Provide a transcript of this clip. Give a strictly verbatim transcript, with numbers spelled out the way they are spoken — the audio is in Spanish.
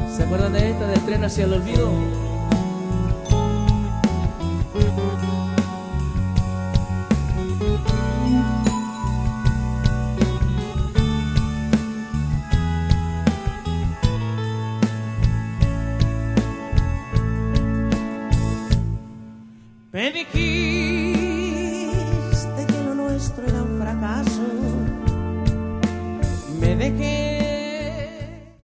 ¿Se acuerdan de esta, del tren hacia el olvido? Me dijiste